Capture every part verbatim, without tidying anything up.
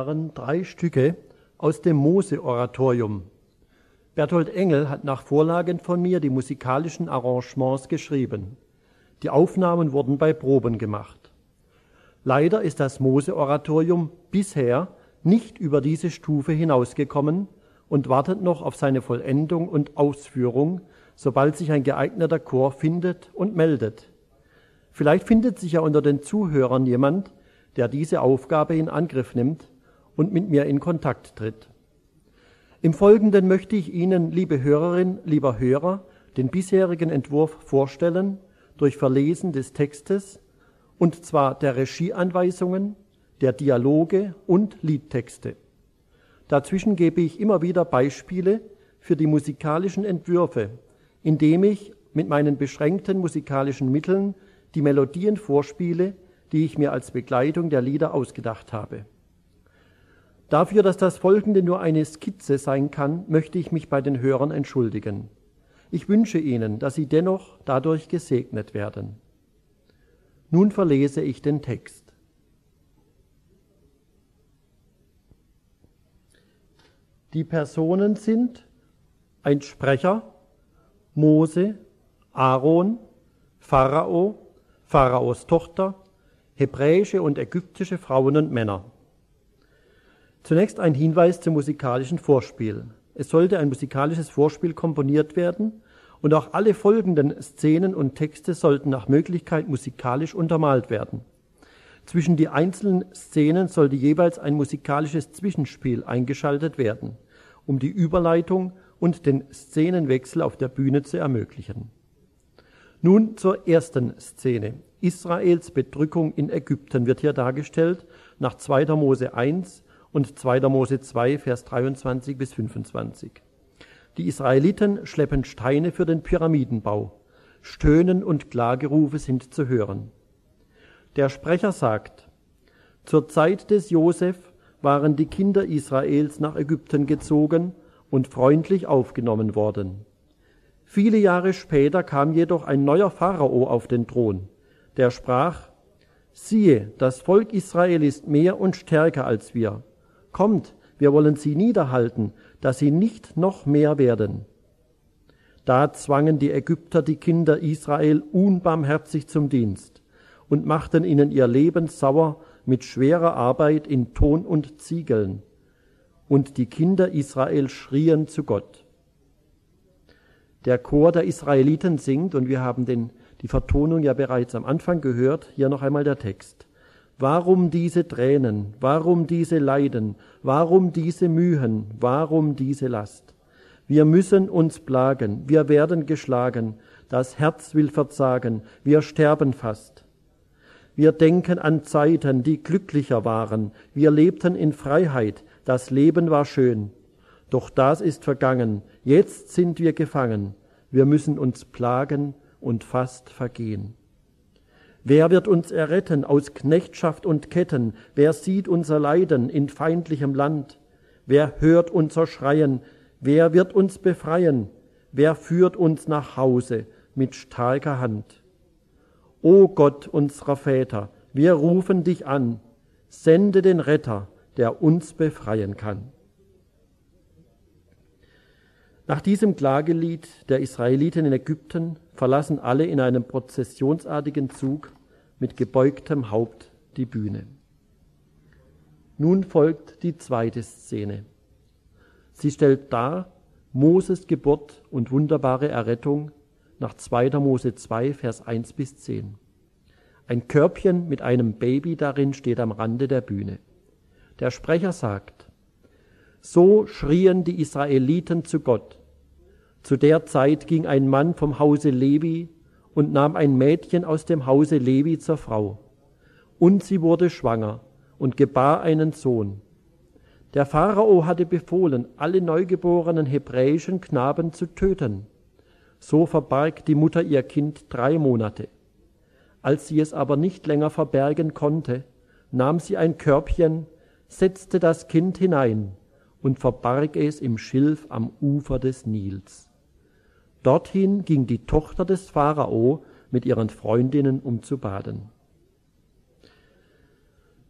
waren drei Stücke aus dem Mose-Oratorium. Berthold Engel hat nach Vorlagen von mir die musikalischen Arrangements geschrieben. Die Aufnahmen wurden bei Proben gemacht. Leider ist das Mose-Oratorium bisher nicht über diese Stufe hinausgekommen und wartet noch auf seine Vollendung und Ausführung, sobald sich ein geeigneter Chor findet und meldet. Vielleicht findet sich ja unter den Zuhörern jemand, der diese Aufgabe in Angriff nimmt und mit mir in Kontakt tritt. Im Folgenden möchte ich Ihnen, liebe Hörerin, lieber Hörer, den bisherigen Entwurf vorstellen durch Verlesen des Textes, und zwar der Regieanweisungen, der Dialoge und Liedtexte. Dazwischen gebe ich immer wieder Beispiele für die musikalischen Entwürfe, indem ich mit meinen beschränkten musikalischen Mitteln die Melodien vorspiele, die ich mir als Begleitung der Lieder ausgedacht habe. Dafür, dass das Folgende nur eine Skizze sein kann, möchte ich mich bei den Hörern entschuldigen. Ich wünsche Ihnen, dass Sie dennoch dadurch gesegnet werden. Nun verlese ich den Text. Die Personen sind ein Sprecher, Mose, Aaron, Pharao, Pharaos Tochter, hebräische und ägyptische Frauen und Männer. Zunächst ein Hinweis zum musikalischen Vorspiel. Es sollte ein musikalisches Vorspiel komponiert werden und auch alle folgenden Szenen und Texte sollten nach Möglichkeit musikalisch untermalt werden. Zwischen die einzelnen Szenen sollte jeweils ein musikalisches Zwischenspiel eingeschaltet werden, um die Überleitung und den Szenenwechsel auf der Bühne zu ermöglichen. Nun zur ersten Szene. Israels Bedrückung in Ägypten wird hier dargestellt nach zweiter Mose eins und zweiter Mose zwei, Vers dreiundzwanzig bis fünfundzwanzig. Die Israeliten schleppen Steine für den Pyramidenbau. Stöhnen und Klagerufe sind zu hören. Der Sprecher sagt: Zur Zeit des Josef waren die Kinder Israels nach Ägypten gezogen und freundlich aufgenommen worden. Viele Jahre später kam jedoch ein neuer Pharao auf den Thron, der sprach: Siehe, das Volk Israel ist mehr und stärker als wir. Kommt, wir wollen sie niederhalten, dass sie nicht noch mehr werden. Da zwangen die Ägypter die Kinder Israel unbarmherzig zum Dienst und machten ihnen ihr Leben sauer mit schwerer Arbeit in Ton und Ziegeln. Und die Kinder Israel schrien zu Gott. Der Chor der Israeliten singt, und wir haben den, die Vertonung ja bereits am Anfang gehört, hier noch einmal der Text. Warum diese Tränen, warum diese Leiden, warum diese Mühen, warum diese Last? Wir müssen uns plagen, wir werden geschlagen, das Herz will verzagen, wir sterben fast. Wir denken an Zeiten, die glücklicher waren, wir lebten in Freiheit, das Leben war schön. Doch das ist vergangen, jetzt sind wir gefangen, wir müssen uns plagen und fast vergehen. Wer wird uns erretten aus Knechtschaft und Ketten? Wer sieht unser Leiden in feindlichem Land? Wer hört unser Schreien? Wer wird uns befreien? Wer führt uns nach Hause mit starker Hand? O Gott unserer Väter, wir rufen dich an, sende den Retter, der uns befreien kann. Nach diesem Klagelied der Israeliten in Ägypten verlassen alle in einem prozessionsartigen Zug mit gebeugtem Haupt die Bühne. Nun folgt die zweite Szene. Sie stellt dar Moses Geburt und wunderbare Errettung nach zweiter Mose zwei, Vers eins bis zehn. Ein Körbchen mit einem Baby darin steht am Rande der Bühne. Der Sprecher sagt: So schrien die Israeliten zu Gott. Zu der Zeit ging ein Mann vom Hause Levi und nahm ein Mädchen aus dem Hause Levi zur Frau. Und sie wurde schwanger und gebar einen Sohn. Der Pharao hatte befohlen, alle neugeborenen hebräischen Knaben zu töten. So verbarg die Mutter ihr Kind drei Monate. Als sie es aber nicht länger verbergen konnte, nahm sie ein Körbchen, setzte das Kind hinein und verbarg es im Schilf am Ufer des Nils. Dorthin ging die Tochter des Pharao mit ihren Freundinnen, um zu baden.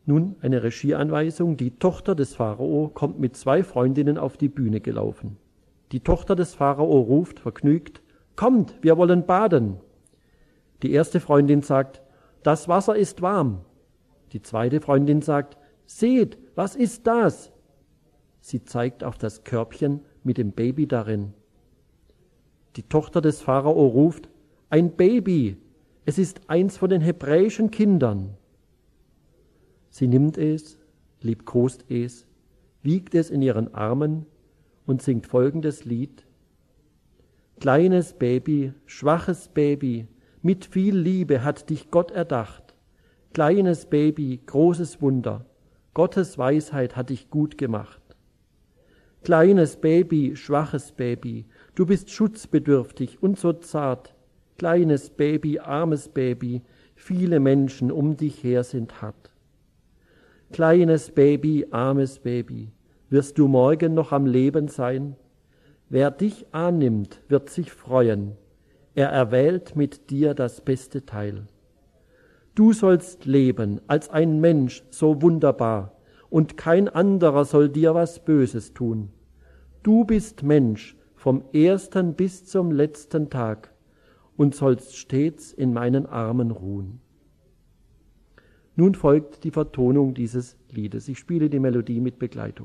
Nun eine Regieanweisung. Die Tochter des Pharao kommt mit zwei Freundinnen auf die Bühne gelaufen. Die Tochter des Pharao ruft vergnügt: Kommt, wir wollen baden. Die erste Freundin sagt: Das Wasser ist warm. Die zweite Freundin sagt: Seht, was ist das? Sie zeigt auf das Körbchen mit dem Baby darin. Die Tochter des Pharao ruft: Ein Baby, es ist eins von den hebräischen Kindern. Sie nimmt es, liebkost es, wiegt es in ihren Armen und singt folgendes Lied: Kleines Baby, schwaches Baby, mit viel Liebe hat dich Gott erdacht. Kleines Baby, großes Wunder, Gottes Weisheit hat dich gut gemacht. Kleines Baby, schwaches Baby, du bist schutzbedürftig und so zart. Kleines Baby, armes Baby, viele Menschen um dich her sind hart. Kleines Baby, armes Baby, wirst du morgen noch am Leben sein? Wer dich annimmt, wird sich freuen. Er erwählt mit dir das beste Teil. Du sollst leben als ein Mensch so wunderbar, und kein anderer soll dir was Böses tun. Du bist Mensch vom ersten bis zum letzten Tag und sollst stets in meinen Armen ruhen. Nun folgt die Vertonung dieses Liedes. Ich spiele die Melodie mit Begleitung.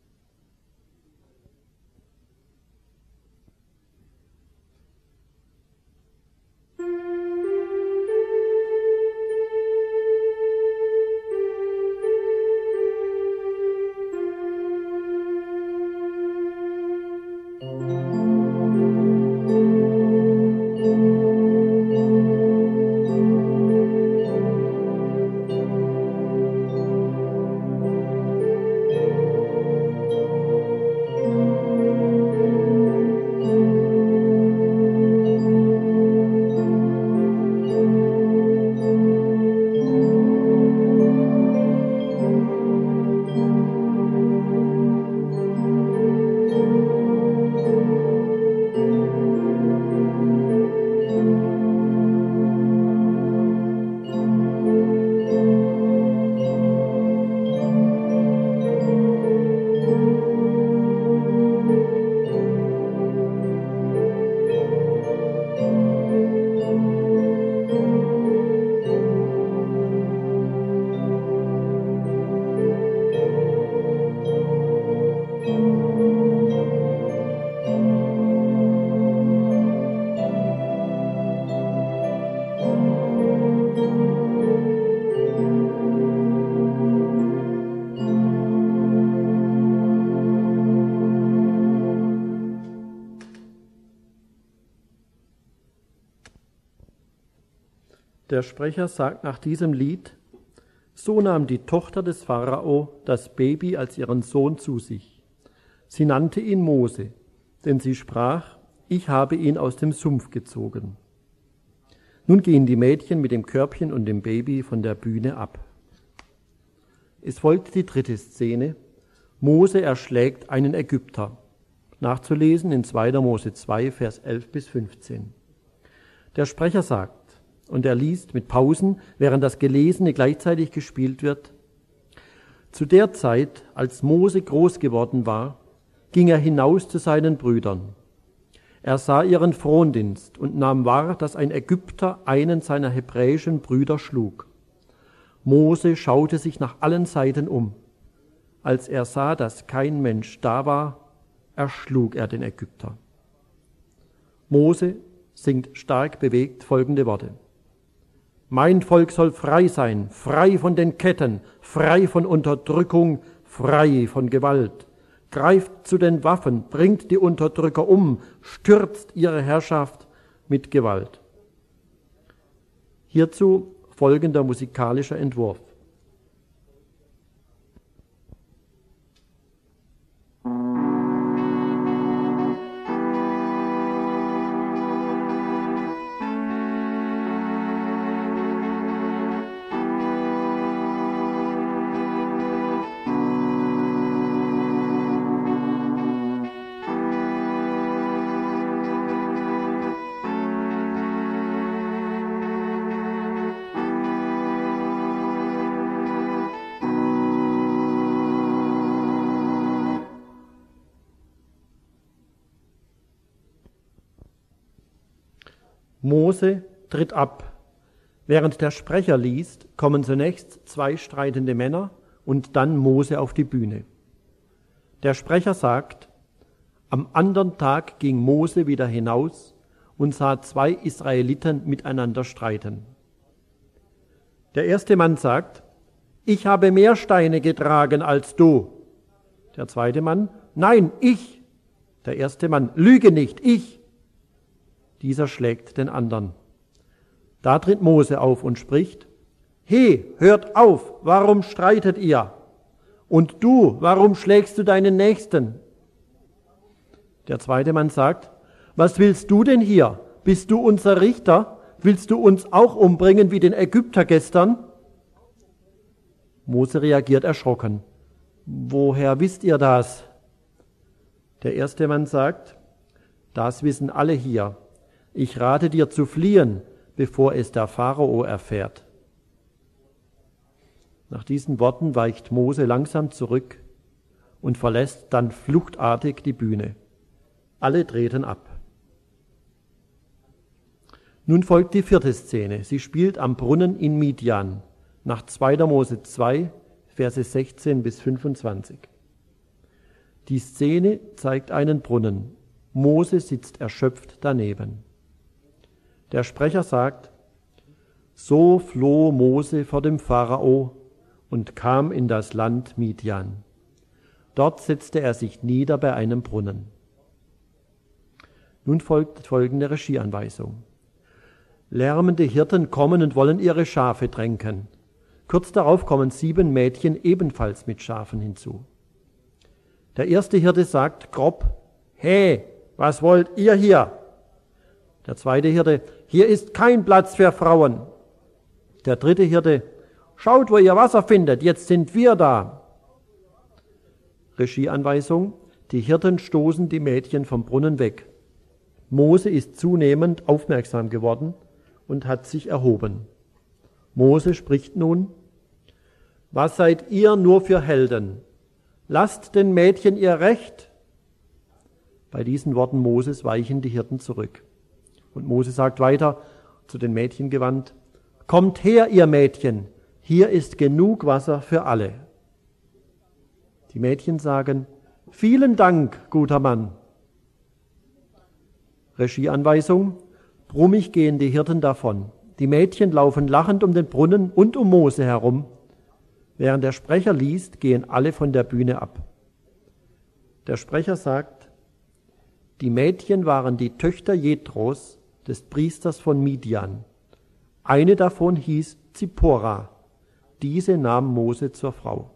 Der Sprecher sagt nach diesem Lied: So nahm die Tochter des Pharao das Baby als ihren Sohn zu sich. Sie nannte ihn Mose, denn sie sprach: Ich habe ihn aus dem Sumpf gezogen. Nun gehen die Mädchen mit dem Körbchen und dem Baby von der Bühne ab. Es folgt die dritte Szene. Mose erschlägt einen Ägypter. Nachzulesen in zweiter Mose zwei, Vers elf bis fünfzehn. Der Sprecher sagt, und er liest mit Pausen, während das Gelesene gleichzeitig gespielt wird: Zu der Zeit, als Mose groß geworden war, ging er hinaus zu seinen Brüdern. Er sah ihren Frondienst und nahm wahr, dass ein Ägypter einen seiner hebräischen Brüder schlug. Mose schaute sich nach allen Seiten um. Als er sah, dass kein Mensch da war, erschlug er den Ägypter. Mose singt stark bewegt folgende Worte: Mein Volk soll frei sein, frei von den Ketten, frei von Unterdrückung, frei von Gewalt. Greift zu den Waffen, bringt die Unterdrücker um, stürzt ihre Herrschaft mit Gewalt. Hierzu folgender musikalischer Entwurf. Mose tritt ab. Während der Sprecher liest, kommen zunächst zwei streitende Männer und dann Mose auf die Bühne. Der Sprecher sagt, am anderen Tag ging Mose wieder hinaus und sah zwei Israeliten miteinander streiten. Der erste Mann sagt, ich habe mehr Steine getragen als du. Der zweite Mann, nein, ich. Der erste Mann, lüge nicht, ich. Dieser schlägt den anderen. Da tritt Mose auf und spricht, he, hört auf, warum streitet ihr? Und du, warum schlägst du deinen Nächsten? Der zweite Mann sagt, was willst du denn hier? Bist du unser Richter? Willst du uns auch umbringen wie den Ägypter gestern? Mose reagiert erschrocken. Woher wisst ihr das? Der erste Mann sagt, das wissen alle hier. Ich rate dir zu fliehen, bevor es der Pharao erfährt. Nach diesen Worten weicht Mose langsam zurück und verlässt dann fluchtartig die Bühne. Alle treten ab. Nun folgt die vierte Szene. Sie spielt am Brunnen in Midian, nach zweiter Mose zwei, Verse sechzehn bis fünfundzwanzig. Die Szene zeigt einen Brunnen. Mose sitzt erschöpft daneben. Der Sprecher sagt, so floh Mose vor dem Pharao und kam in das Land Midian. Dort setzte er sich nieder bei einem Brunnen. Nun folgt folgende Regieanweisung. Lärmende Hirten kommen und wollen ihre Schafe tränken. Kurz darauf kommen sieben Mädchen ebenfalls mit Schafen hinzu. Der erste Hirte sagt grob, hey, was wollt ihr hier? Der zweite Hirte, hier ist kein Platz für Frauen. Der dritte Hirte, schaut, wo ihr Wasser findet, jetzt sind wir da. Regieanweisung, die Hirten stoßen die Mädchen vom Brunnen weg. Mose ist zunehmend aufmerksam geworden und hat sich erhoben. Mose spricht nun, was seid ihr nur für Helden? Lasst den Mädchen ihr Recht. Bei diesen Worten Moses weichen die Hirten zurück. Und Mose sagt weiter, zu den Mädchen gewandt, kommt her, ihr Mädchen, hier ist genug Wasser für alle. Die Mädchen sagen, vielen Dank, guter Mann. Regieanweisung, brummig gehen die Hirten davon. Die Mädchen laufen lachend um den Brunnen und um Mose herum. Während der Sprecher liest, gehen alle von der Bühne ab. Der Sprecher sagt, die Mädchen waren die Töchter Jethros, des Priesters von Midian. Eine davon hieß Zippora. Diese nahm Mose zur Frau.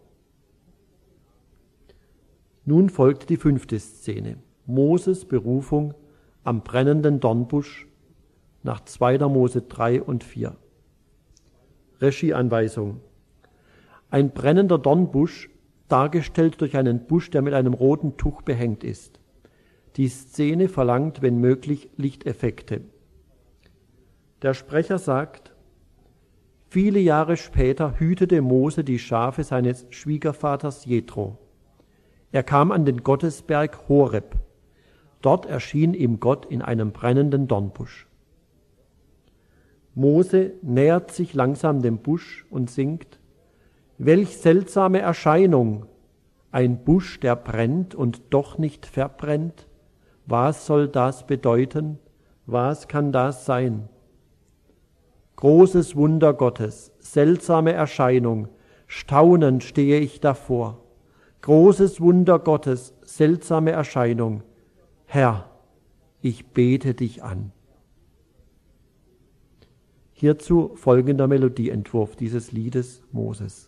Nun folgt die fünfte Szene. Moses Berufung am brennenden Dornbusch nach zweiter Mose drei und vier. Regieanweisung. Ein brennender Dornbusch, dargestellt durch einen Busch, der mit einem roten Tuch behängt ist. Die Szene verlangt, wenn möglich, Lichteffekte. Der Sprecher sagt, viele Jahre später hütete Mose die Schafe seines Schwiegervaters Jethro. Er kam an den Gottesberg Horeb. Dort erschien ihm Gott in einem brennenden Dornbusch. Mose nähert sich langsam dem Busch und singt, welch seltsame Erscheinung, ein Busch, der brennt und doch nicht verbrennt. Was soll das bedeuten? Was kann das sein? Großes Wunder Gottes, seltsame Erscheinung, staunend stehe ich davor. Großes Wunder Gottes, seltsame Erscheinung. Herr, ich bete dich an. Hierzu folgender Melodieentwurf dieses Liedes Moses.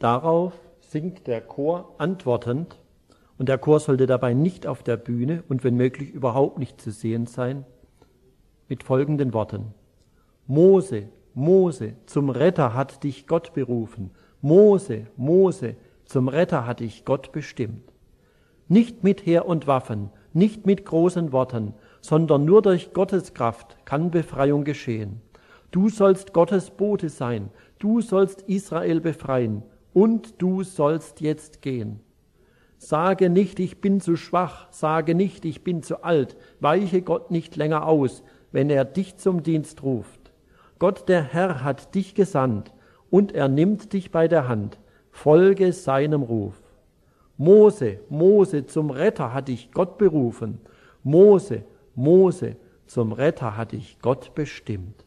Darauf singt der Chor antwortend, und der Chor sollte dabei nicht auf der Bühne und wenn möglich überhaupt nicht zu sehen sein, mit folgenden Worten. Mose, Mose, zum Retter hat dich Gott berufen. Mose, Mose, zum Retter hat dich Gott bestimmt. Nicht mit Heer und Waffen, nicht mit großen Worten, sondern nur durch Gottes Kraft kann Befreiung geschehen. Du sollst Gottes Bote sein, du sollst Israel befreien und du sollst jetzt gehen. Sage nicht, ich bin zu schwach, sage nicht, ich bin zu alt, weiche Gott nicht länger aus, wenn er dich zum Dienst ruft. Gott der Herr hat dich gesandt und er nimmt dich bei der Hand, folge seinem Ruf. Mose, Mose, zum Retter hat dich Gott berufen. Mose, Mose, zum Retter hat dich Gott bestimmt.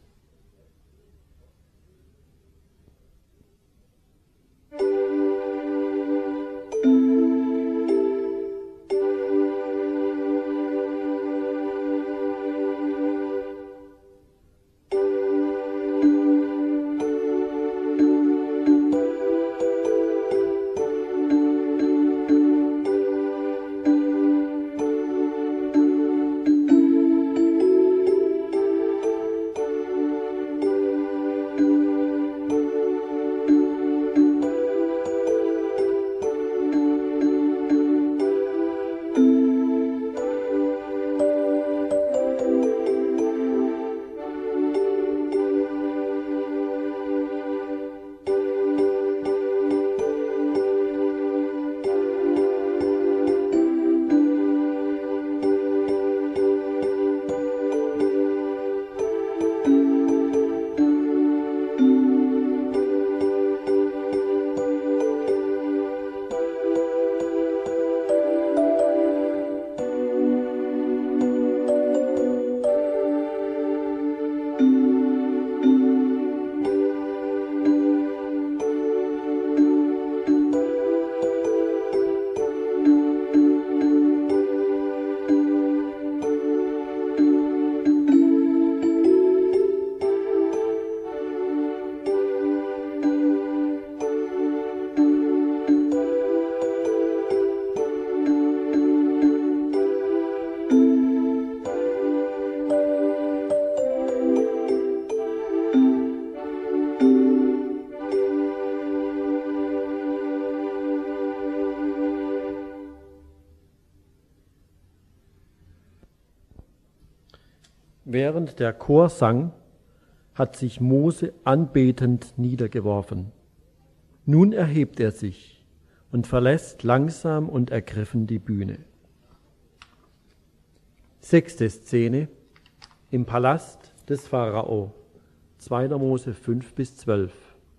Während der Chor sang, hat sich Mose anbetend niedergeworfen. Nun erhebt er sich und verlässt langsam und ergriffen die Bühne. Sechste Szene im Palast des Pharao, zweiter Mose fünf bis zwölf.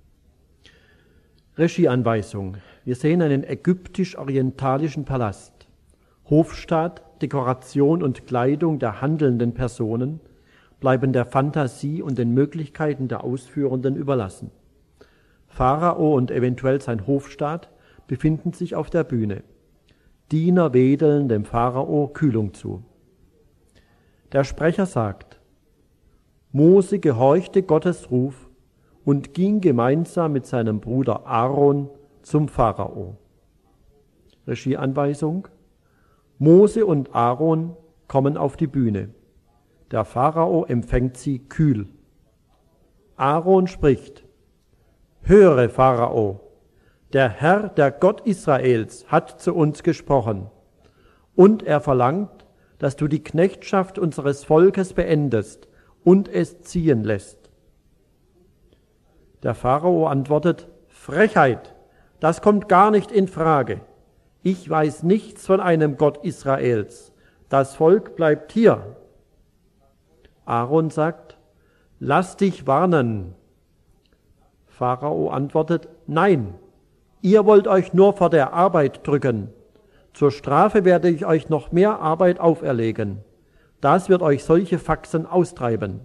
Regieanweisung. Wir sehen einen ägyptisch-orientalischen Palast. Hofstaat, Dekoration und Kleidung der handelnden Personen bleiben der Fantasie und den Möglichkeiten der Ausführenden überlassen. Pharao und eventuell sein Hofstaat befinden sich auf der Bühne. Diener wedeln dem Pharao Kühlung zu. Der Sprecher sagt, Mose gehorchte Gottes Ruf und ging gemeinsam mit seinem Bruder Aaron zum Pharao. Regieanweisung. Mose und Aaron kommen auf die Bühne. Der Pharao empfängt sie kühl. Aaron spricht, Höre, Pharao, der Herr, der Gott Israels, hat zu uns gesprochen. Und er verlangt, dass du die Knechtschaft unseres Volkes beendest und es ziehen lässt. Der Pharao antwortet, Frechheit, das kommt gar nicht in Frage. Ich weiß nichts von einem Gott Israels. Das Volk bleibt hier. Aaron sagt, lass dich warnen. Pharao antwortet, nein, ihr wollt euch nur vor der Arbeit drücken. Zur Strafe werde ich euch noch mehr Arbeit auferlegen. Das wird euch solche Faxen austreiben.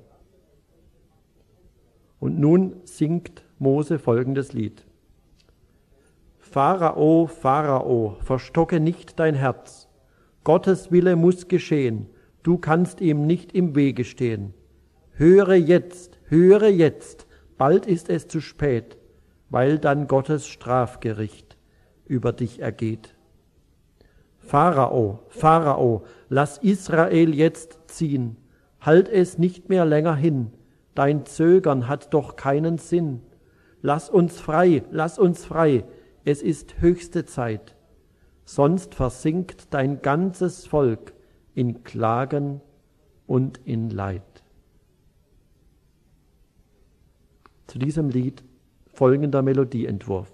Und nun singt Mose folgendes Lied. Pharao, Pharao, verstocke nicht dein Herz. Gottes Wille muss geschehen. Du kannst ihm nicht im Wege stehen. Höre jetzt, höre jetzt, bald ist es zu spät. weil dann Gottes Strafgericht über dich ergeht. Pharao, Pharao, lass Israel jetzt ziehen, halt es nicht mehr länger hin, dein Zögern hat doch keinen Sinn. Lass uns frei, lass uns frei, es ist höchste Zeit, sonst versinkt dein ganzes Volk in Klagen und in Leid. Zu diesem Lied folgender Melodieentwurf.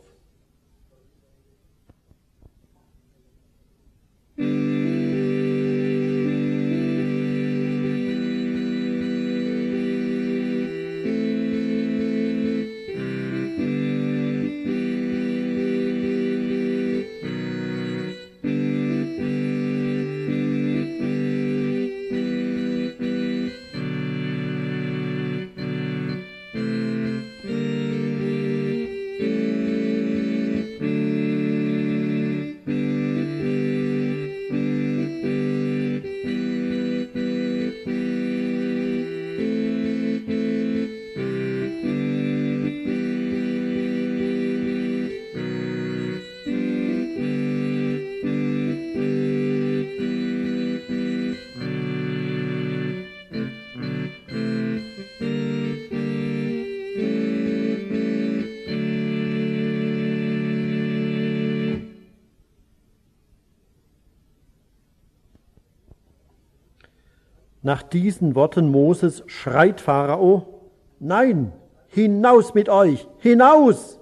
Nach diesen Worten Moses schreit Pharao: Nein, hinaus mit euch, hinaus!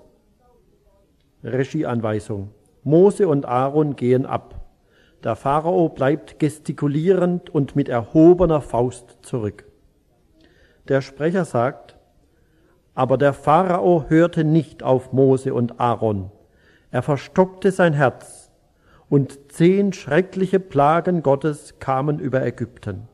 Regieanweisung. Mose und Aaron gehen ab. Der Pharao bleibt gestikulierend und mit erhobener Faust zurück. Der Sprecher sagt: Aber der Pharao hörte nicht auf Mose und Aaron. Er verstockte sein Herz, und zehn schreckliche Plagen Gottes kamen über Ägypten.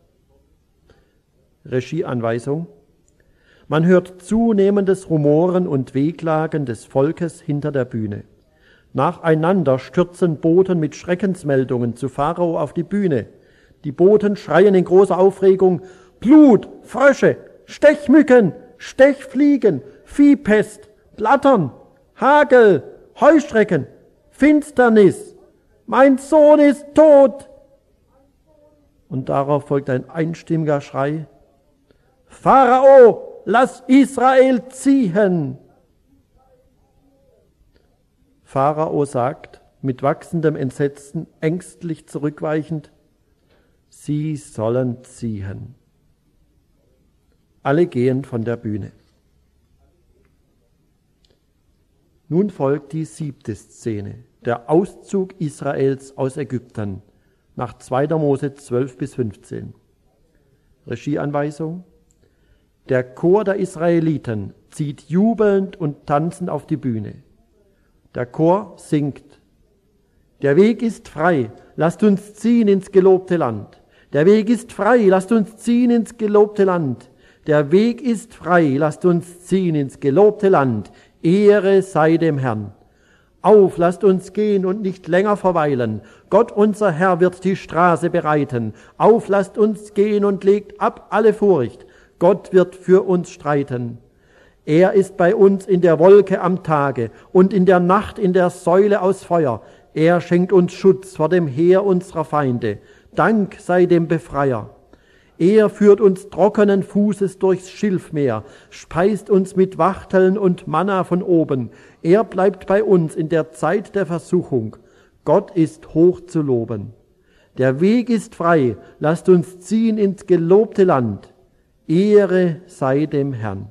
Regieanweisung. Man hört zunehmendes Rumoren und Wehklagen des Volkes hinter der Bühne. Nacheinander stürzen Boten mit Schreckensmeldungen zu Pharao auf die Bühne. Die Boten schreien in großer Aufregung: Blut, Frösche, Stechmücken, Stechfliegen, Viehpest, Blattern, Hagel, Heuschrecken, Finsternis. Mein Sohn ist tot. Und darauf folgt ein einstimmiger Schrei: Pharao, lass Israel ziehen! Pharao sagt, mit wachsendem Entsetzen, ängstlich zurückweichend: Sie sollen ziehen. Alle gehen von der Bühne. Nun folgt die siebte Szene, der Auszug Israels aus Ägypten, nach zweiter Mose zwölf bis fünfzehn. Regieanweisung. Der Chor der Israeliten zieht jubelnd und tanzend auf die Bühne. Der Chor singt: Der Weg ist frei, lasst uns ziehen ins gelobte Land. Der Weg ist frei, lasst uns ziehen ins gelobte Land. Der Weg ist frei, lasst uns ziehen ins gelobte Land. Ehre sei dem Herrn. Auf, lasst uns gehen und nicht länger verweilen. Gott unser Herr wird die Straße bereiten. Auf, lasst uns gehen und legt ab alle Furcht. Gott wird für uns streiten. Er ist bei uns in der Wolke am Tage und in der Nacht in der Säule aus Feuer. Er schenkt uns Schutz vor dem Heer unserer Feinde. Dank sei dem Befreier. Er führt uns trockenen Fußes durchs Schilfmeer, speist uns mit Wachteln und Manna von oben. Er bleibt bei uns in der Zeit der Versuchung. Gott ist hoch zu loben. Der Weg ist frei, lasst uns ziehen ins gelobte Land. Ehre sei dem Herrn.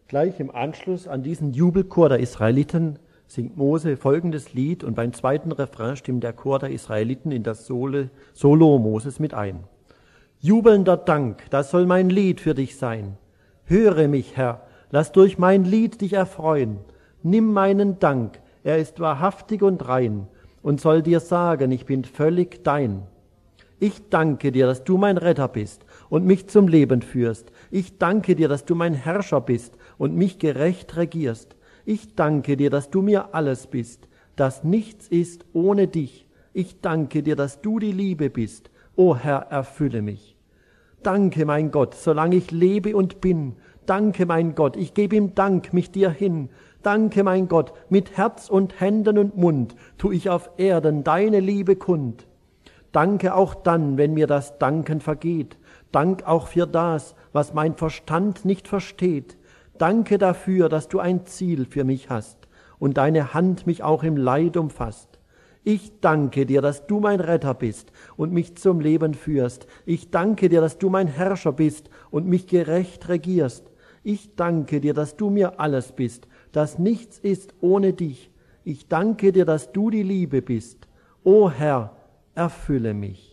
Gleich im Anschluss an diesen Jubelchor der Israeliten singt Mose folgendes Lied und beim zweiten Refrain stimmt der Chor der Israeliten in das Solo Moses mit ein. Jubelnder Dank, das soll mein Lied für dich sein. Höre mich, Herr, lass durch mein Lied dich erfreuen. Nimm meinen Dank, er ist wahrhaftig und rein und soll dir sagen, ich bin völlig dein. Ich danke dir, dass du mein Retter bist und mich zum Leben führst. Ich danke dir, dass du mein Herrscher bist und mich gerecht regierst. Ich danke dir, dass du mir alles bist, dass nichts ist ohne dich. Ich danke dir, dass du die Liebe bist. O Herr, erfülle mich. Danke, mein Gott, solange ich lebe und bin. Danke, mein Gott, ich gebe ihm Dank, mich dir hin. Danke, mein Gott, mit Herz und Händen und Mund tu ich auf Erden deine Liebe kund. Danke auch dann, wenn mir das Danken vergeht. Dank auch für das, was mein Verstand nicht versteht. Danke dafür, dass du ein Ziel für mich hast und deine Hand mich auch im Leid umfasst. Ich danke dir, dass du mein Retter bist und mich zum Leben führst. Ich danke dir, dass du mein Herrscher bist und mich gerecht regierst. Ich danke dir, dass du mir alles bist, dass nichts ist ohne dich. Ich danke dir, dass du die Liebe bist. O Herr, erfülle mich.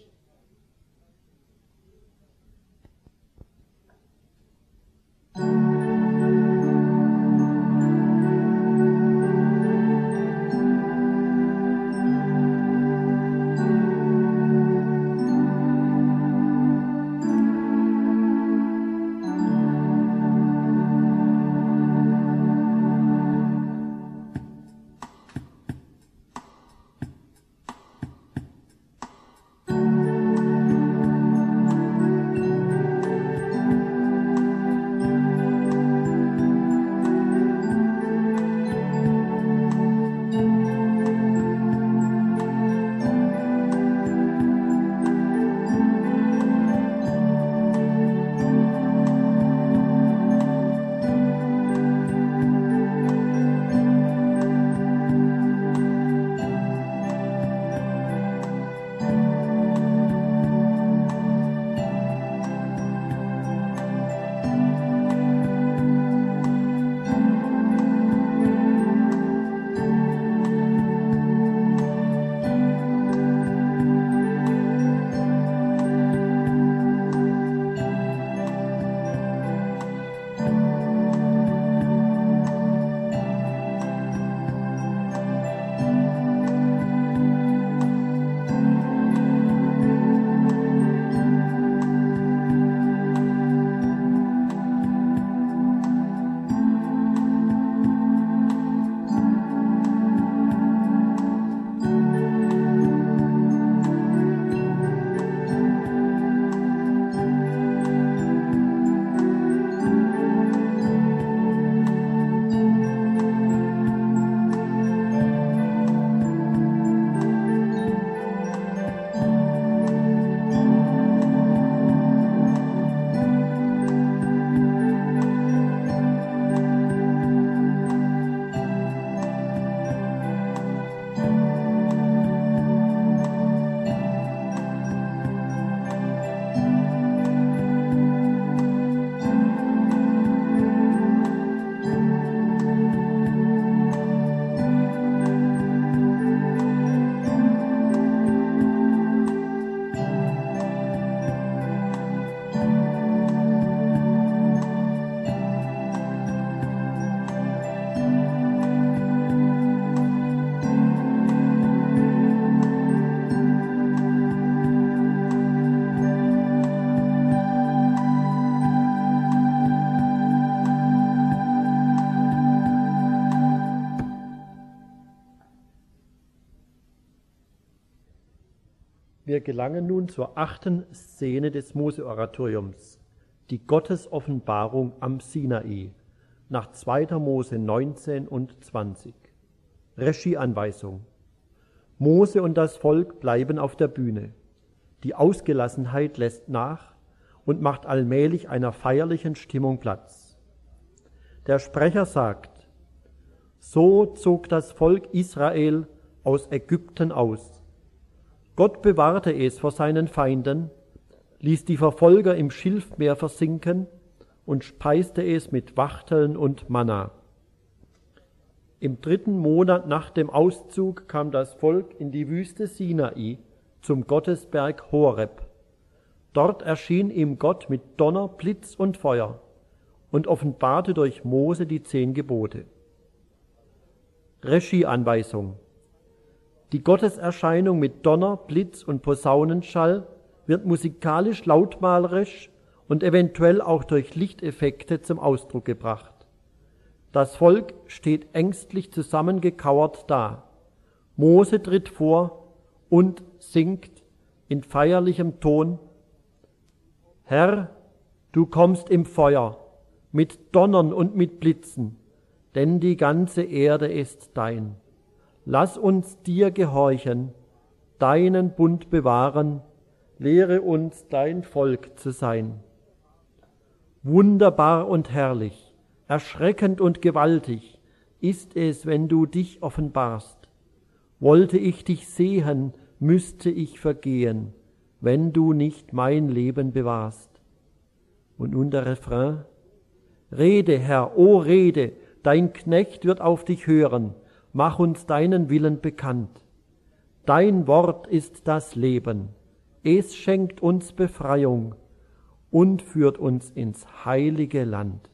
Wir gelangen nun zur achten Szene des Mose-Oratoriums, die Gottesoffenbarung am Sinai, nach zweiter Mose neunzehn und zwanzig. Regieanweisung. Mose und das Volk bleiben auf der Bühne. Die Ausgelassenheit lässt nach und macht allmählich einer feierlichen Stimmung Platz. Der Sprecher sagt: So zog das Volk Israel aus Ägypten aus. Gott bewahrte es vor seinen Feinden, ließ die Verfolger im Schilfmeer versinken und speiste es mit Wachteln und Manna. Im dritten Monat nach dem Auszug kam das Volk in die Wüste Sinai zum Gottesberg Horeb. Dort erschien ihm Gott mit Donner, Blitz und Feuer und offenbarte durch Mose die zehn Gebote. Regieanweisung. Die Gotteserscheinung mit Donner, Blitz und Posaunenschall wird musikalisch lautmalerisch und eventuell auch durch Lichteffekte zum Ausdruck gebracht. Das Volk steht ängstlich zusammengekauert da. Mose tritt vor und singt in feierlichem Ton: Herr, du kommst im Feuer, mit Donnern und mit Blitzen, denn die ganze Erde ist dein. Lass uns dir gehorchen, deinen Bund bewahren, lehre uns dein Volk zu sein. Wunderbar und herrlich, erschreckend und gewaltig ist es, wenn du dich offenbarst. Wollte ich dich sehen, müsste ich vergehen, wenn du nicht mein Leben bewahrst. Und nun der Refrain: Rede, Herr, o rede, dein Knecht wird auf dich hören, mach uns deinen Willen bekannt. Dein Wort ist das Leben, es schenkt uns Befreiung und führt uns ins heilige Land.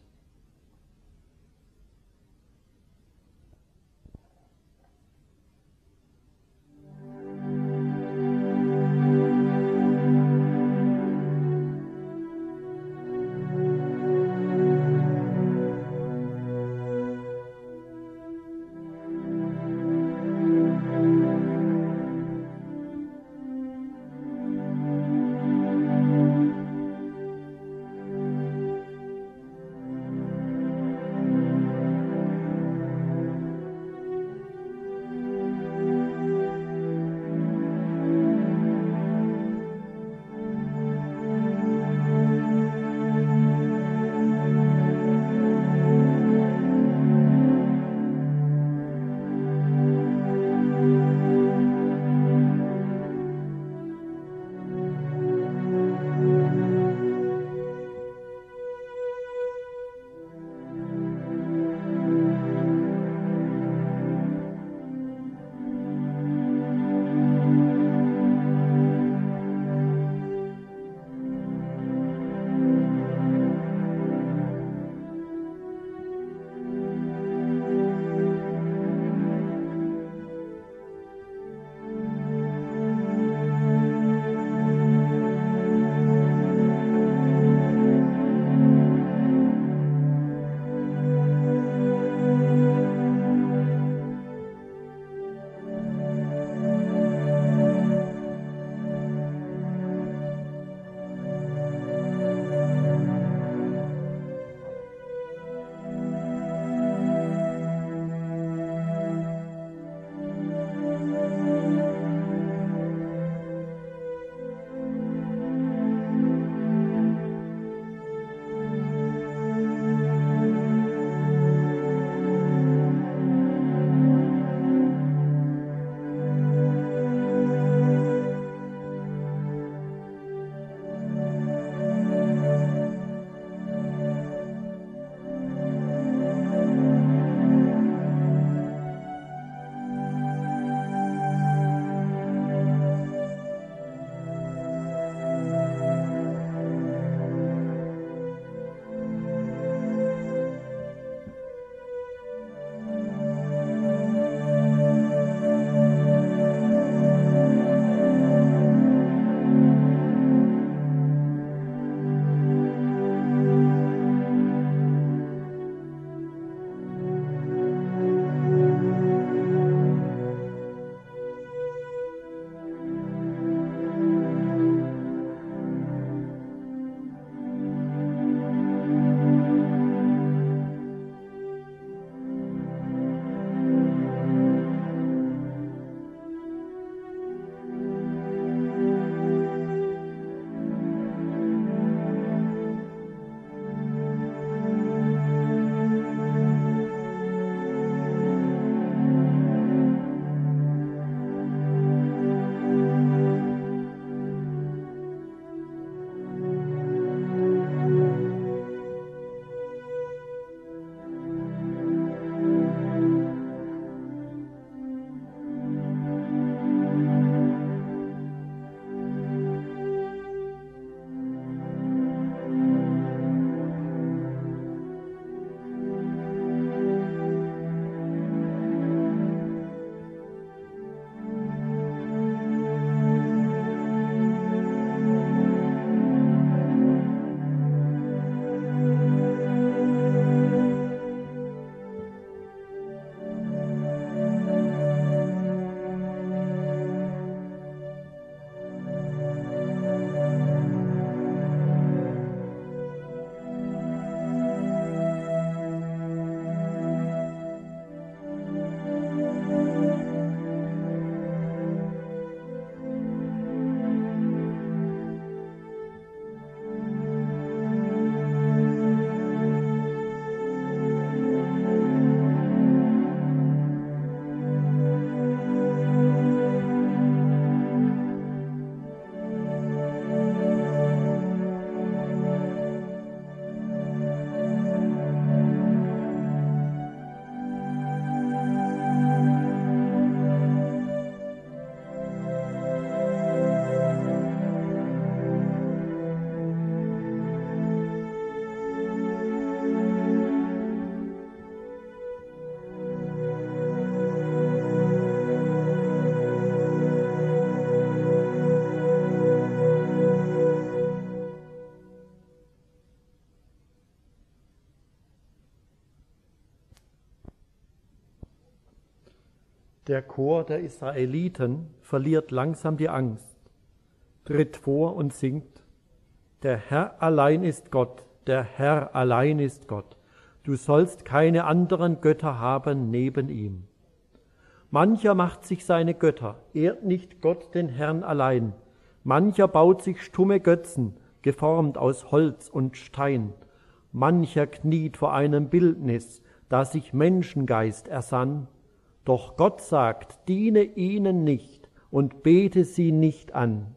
Der Chor der Israeliten verliert langsam die Angst, tritt vor und singt: Der Herr allein ist Gott, der Herr allein ist Gott. Du sollst keine anderen Götter haben neben ihm. Mancher macht sich seine Götter, ehrt nicht Gott den Herrn allein. Mancher baut sich stumme Götzen, geformt aus Holz und Stein. Mancher kniet vor einem Bildnis, das sich Menschengeist ersann. Doch Gott sagt, diene ihnen nicht und bete sie nicht an.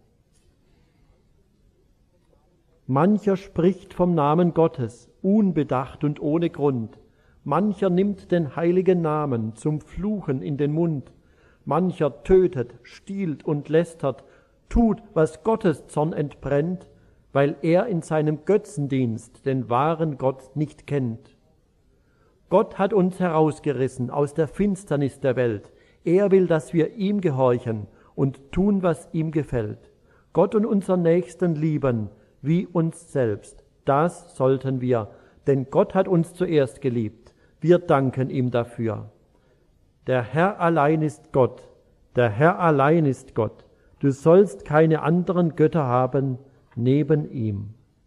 Mancher spricht vom Namen Gottes, unbedacht und ohne Grund. Mancher nimmt den heiligen Namen zum Fluchen in den Mund. Mancher tötet, stiehlt und lästert, tut, was Gottes Zorn entbrennt, weil er in seinem Götzendienst den wahren Gott nicht kennt. Gott hat uns herausgerissen aus der Finsternis der Welt. Er will, dass wir ihm gehorchen und tun, was ihm gefällt. Gott und unseren Nächsten lieben, wie uns selbst. Das sollten wir, denn Gott hat uns zuerst geliebt. Wir danken ihm dafür. Der Herr allein ist Gott, der Herr allein ist Gott. Du sollst keine anderen Götter haben neben ihm.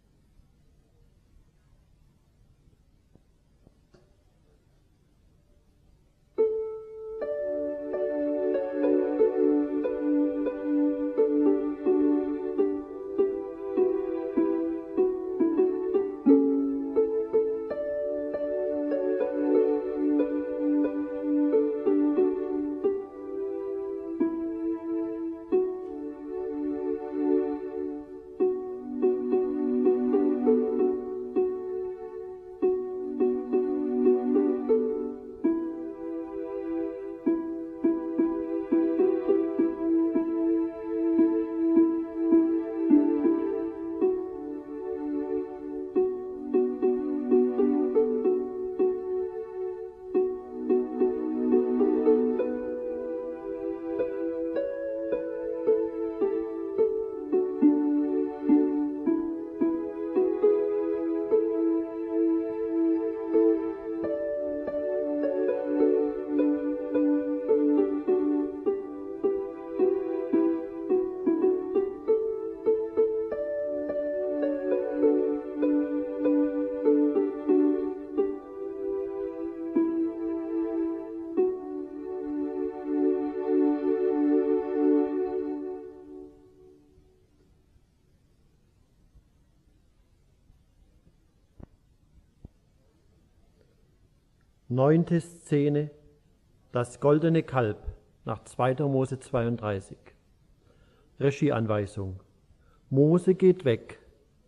Neunte Szene, das goldene Kalb nach zweiter Mose zweiunddreißig. Regieanweisung. Mose geht weg.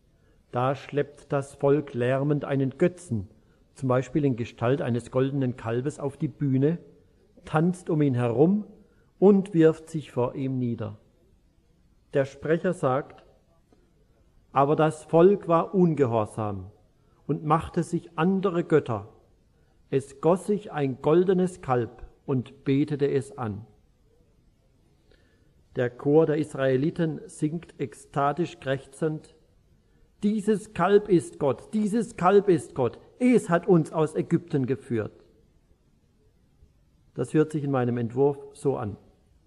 Da schleppt das Volk lärmend einen Götzen, zum Beispiel in Gestalt eines goldenen Kalbes, auf die Bühne, tanzt um ihn herum und wirft sich vor ihm nieder. Der Sprecher sagt: Aber das Volk war ungehorsam und machte sich andere Götter. Es goss sich ein goldenes Kalb und betete es an. Der Chor der Israeliten singt ekstatisch krächzend: Dieses Kalb ist Gott, dieses Kalb ist Gott, es hat uns aus Ägypten geführt. Das hört sich in meinem Entwurf so an.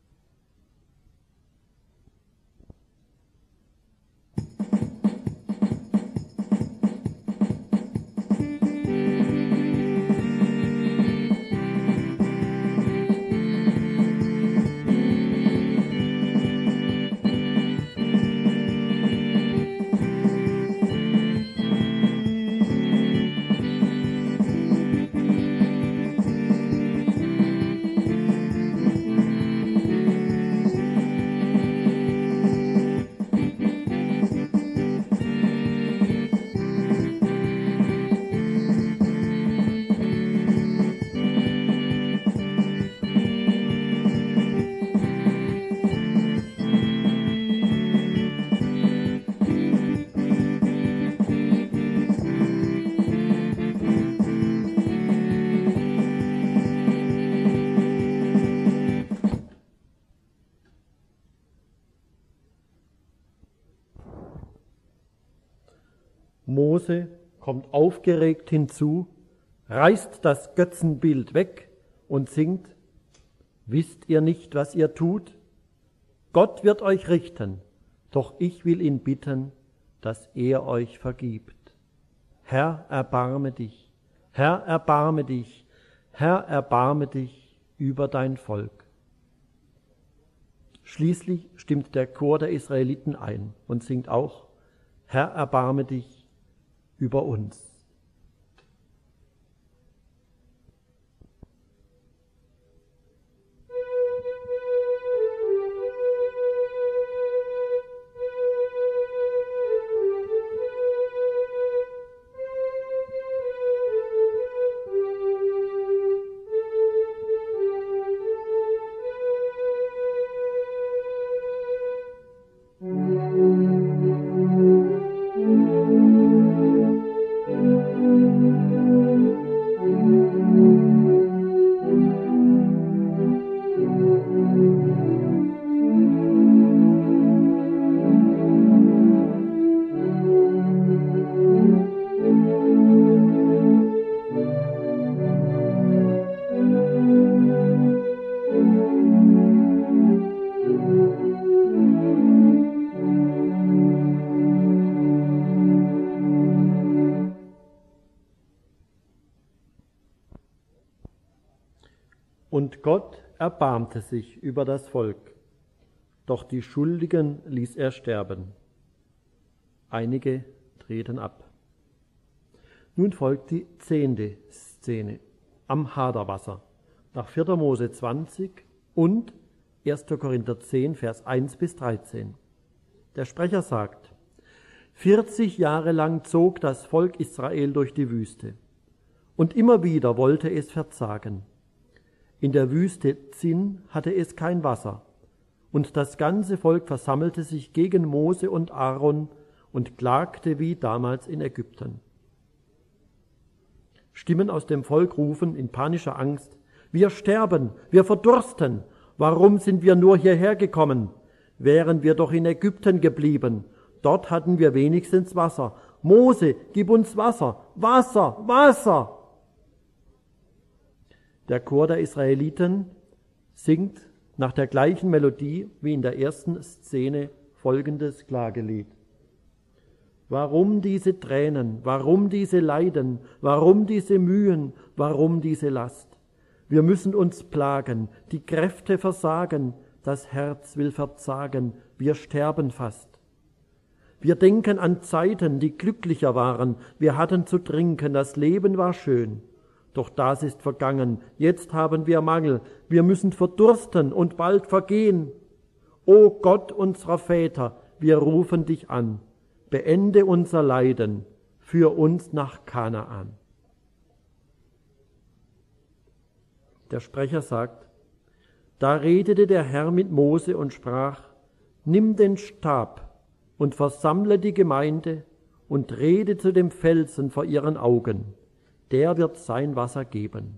Mose kommt aufgeregt hinzu, reißt das Götzenbild weg und singt: Wisst ihr nicht, was ihr tut? Gott wird euch richten, doch ich will ihn bitten, dass er euch vergibt. Herr, erbarme dich, Herr, erbarme dich, Herr, erbarme dich über dein Volk. Schließlich stimmt der Chor der Israeliten ein und singt auch, Herr, erbarme dich über uns. Und Gott erbarmte sich über das Volk, doch die Schuldigen ließ er sterben. Einige treten ab. Nun folgt die zehnte Szene am Haderwasser nach vierter Mose zwanzig und erster Korinther zehn, Vers eins bis dreizehn. Der Sprecher sagt, vierzig Jahre lang zog das Volk Israel durch die Wüste und immer wieder wollte es verzagen. In der Wüste Zin hatte es kein Wasser, und das ganze Volk versammelte sich gegen Mose und Aaron und klagte wie damals in Ägypten. Stimmen aus dem Volk rufen in panischer Angst, wir sterben, wir verdursten, warum sind wir nur hierher gekommen? Wären wir doch in Ägypten geblieben, dort hatten wir wenigstens Wasser. Mose, gib uns Wasser, Wasser, Wasser! Der Chor der Israeliten singt nach der gleichen Melodie wie in der ersten Szene folgendes Klagelied. Warum diese Tränen, warum diese Leiden, warum diese Mühen, warum diese Last? Wir müssen uns plagen, die Kräfte versagen, das Herz will verzagen, wir sterben fast. Wir denken an Zeiten, die glücklicher waren, wir hatten zu trinken, das Leben war schön. Doch das ist vergangen, jetzt haben wir Mangel, wir müssen verdursten und bald vergehen. O Gott unserer Väter, wir rufen dich an, beende unser Leiden, führ uns nach Kanaan. Der Sprecher sagt, da redete der Herr mit Mose und sprach, nimm den Stab und versammle die Gemeinde und rede zu dem Felsen vor ihren Augen. Der wird sein Wasser geben.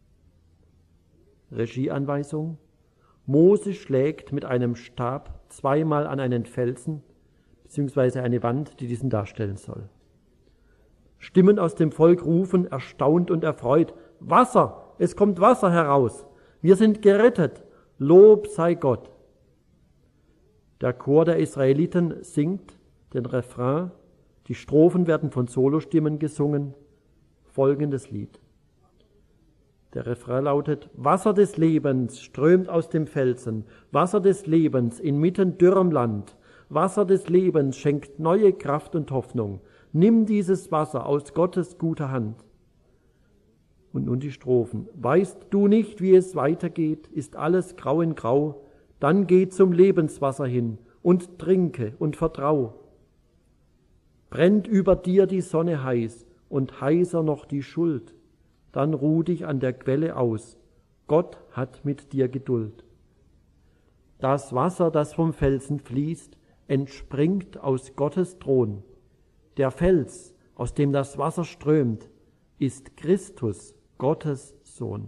Regieanweisung. Mose schlägt mit einem Stab zweimal an einen Felsen, beziehungsweise eine Wand, die diesen darstellen soll. Stimmen aus dem Volk rufen, erstaunt und erfreut, Wasser, es kommt Wasser heraus, wir sind gerettet, Lob sei Gott. Der Chor der Israeliten singt den Refrain, die Strophen werden von Solostimmen gesungen, folgendes Lied. Der Refrain lautet, Wasser des Lebens strömt aus dem Felsen, Wasser des Lebens inmitten dürrem Land, Wasser des Lebens schenkt neue Kraft und Hoffnung. Nimm dieses Wasser aus Gottes guter Hand. Und nun die Strophen. Weißt du nicht, wie es weitergeht, ist alles grau in grau, dann geh zum Lebenswasser hin und trinke und vertrau. Brennt über dir die Sonne heiß, und heißer noch die Schuld, dann ruh dich an der Quelle aus. Gott hat mit dir Geduld. Das Wasser, das vom Felsen fließt, entspringt aus Gottes Thron. Der Fels, aus dem das Wasser strömt, ist Christus, Gottes Sohn.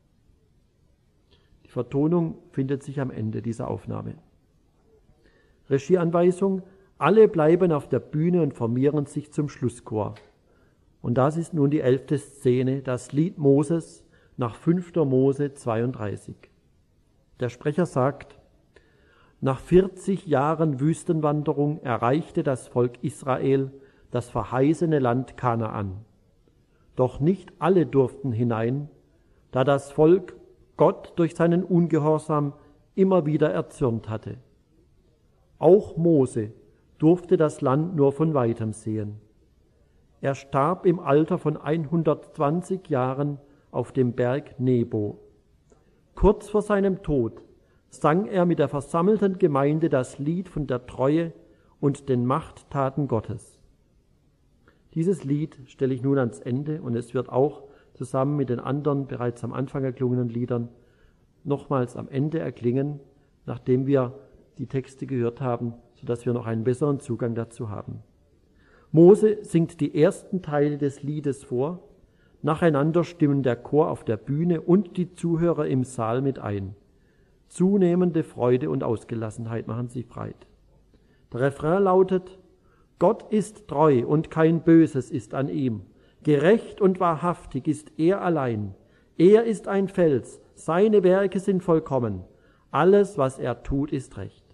Die Vertonung findet sich am Ende dieser Aufnahme. Regieanweisung, alle bleiben auf der Bühne und formieren sich zum Schlusschor. Und das ist nun die elfte Szene, das Lied Moses nach fünfter Mose zweiunddreißig. Der Sprecher sagt, nach vierzig Jahren Wüstenwanderung erreichte das Volk Israel das verheißene Land Kanaan. Doch nicht alle durften hinein, da das Volk Gott durch seinen Ungehorsam immer wieder erzürnt hatte. Auch Mose durfte das Land nur von weitem sehen. Er starb im Alter von hundertzwanzig Jahren auf dem Berg Nebo. Kurz vor seinem Tod sang er mit der versammelten Gemeinde das Lied von der Treue und den Machttaten Gottes. Dieses Lied stelle ich nun ans Ende und es wird auch zusammen mit den anderen bereits am Anfang erklungenen Liedern nochmals am Ende erklingen, nachdem wir die Texte gehört haben, sodass wir noch einen besseren Zugang dazu haben. Mose singt die ersten Teile des Liedes vor, nacheinander stimmen der Chor auf der Bühne und die Zuhörer im Saal mit ein. Zunehmende Freude und Ausgelassenheit machen sich breit. Der Refrain lautet: Gott ist treu und kein Böses ist an ihm. Gerecht und wahrhaftig ist er allein. Er ist ein Fels, seine Werke sind vollkommen. Alles, was er tut, ist recht.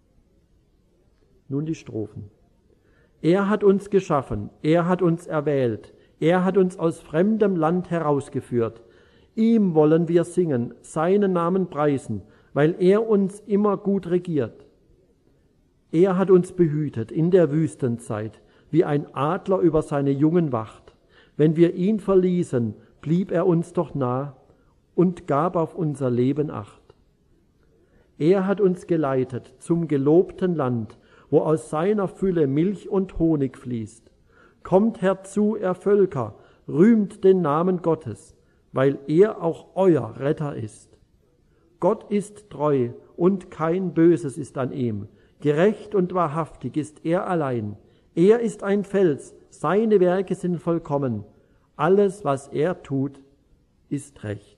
Nun die Strophen. Er hat uns geschaffen, er hat uns erwählt, er hat uns aus fremdem Land herausgeführt. Ihm wollen wir singen, seinen Namen preisen, weil er uns immer gut regiert. Er hat uns behütet in der Wüstenzeit, wie ein Adler über seine Jungen wacht. Wenn wir ihn verließen, blieb er uns doch nah und gab auf unser Leben Acht. Er hat uns geleitet zum gelobten Land, wo aus seiner Fülle Milch und Honig fließt. Kommt herzu, ihr Völker, rühmt den Namen Gottes, weil er auch euer Retter ist. Gott ist treu und kein Böses ist an ihm. Gerecht und wahrhaftig ist er allein. Er ist ein Fels, seine Werke sind vollkommen. Alles, was er tut, ist recht.